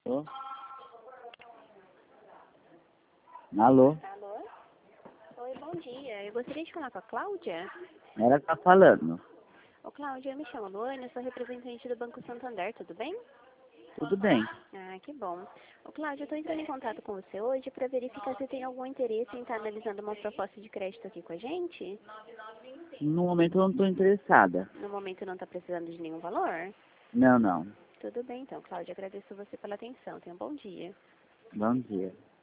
Alô? Alô? Alô? Oi, bom dia. Eu gostaria de falar com a Cláudia. Ela tá falando. Ô, Cláudia, eu me chamo Luana, eu sou representante do Banco Santander, tudo bem? Tudo bem. Ah, que bom. Ô, Cláudia, eu estou entrando em contato com você hoje para verificar se tem algum interesse em estar analisando uma proposta de crédito aqui com a gente. No momento eu não estou interessada. No momento não está precisando de nenhum valor? Não, não. Tudo bem, então, Cláudia. Agradeço você pela atenção. Tenha um bom dia. Bom dia.